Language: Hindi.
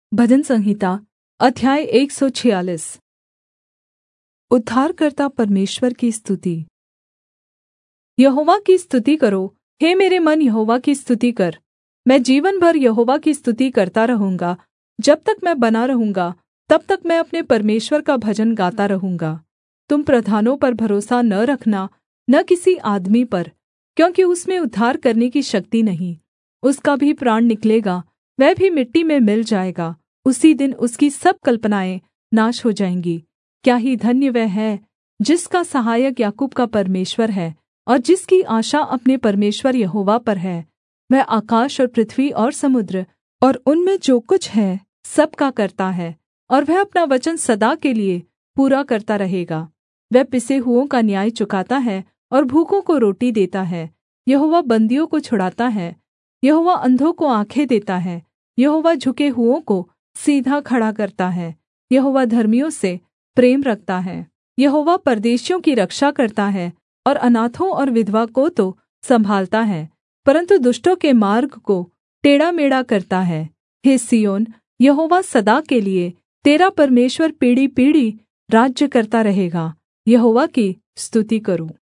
भजन संहिता अध्याय 146। उद्धारकर्ता परमेश्वर की स्तुति। यहोवा की स्तुति करो, हे मेरे मन, यहोवा की स्तुति कर। मैं जीवन भर यहोवा की स्तुति करता रहूँगा। जब तक मैं बना रहूँगा तब तक मैं अपने परमेश्वर का भजन गाता रहूँगा। तुम प्रधानों पर भरोसा न रखना, न किसी आदमी पर, क्योंकि उसमें उद्धार करने की शक्ति नहीं। उसका भी प्राण निकलेगा, वह भी मिट्टी में मिल जाएगा। उसी दिन उसकी सब कल्पनाएँ नाश हो जाएँगी। क्या ही धन्य वह है जिसका सहायक याकूब का परमेश्वर है और जिसकी आशा अपने परमेश्वर यहोवा पर है। वह आकाश और पृथ्वी और समुद्र और उनमें जो कुछ है सब का करता है, और वह अपना वचन सदा के लिए पूरा करता रहेगा। वह पिसे हुओं का न्याय चुकाता है और भूखों को रोटी देता है। यहोवा बन्दियों को छुड़ाता है। यहोवा अंधों को आँखें देता है। यहोवा झुके हुओं को सीधा खड़ा करता है। यहोवा धर्मियों से प्रेम रखता है। यहोवा परदेशियों की रक्षा करता है और अनाथों और विधवा को तो सम्भालता है, परन्तु दुष्टों के मार्ग को टेढ़ामेढ़ा करता है। हे सिय्योन, यहोवा सदा के लिए तेरा परमेश्वर पीढ़ी पीढ़ी राज्य करता रहेगा। यहोवा की स्तुति करो।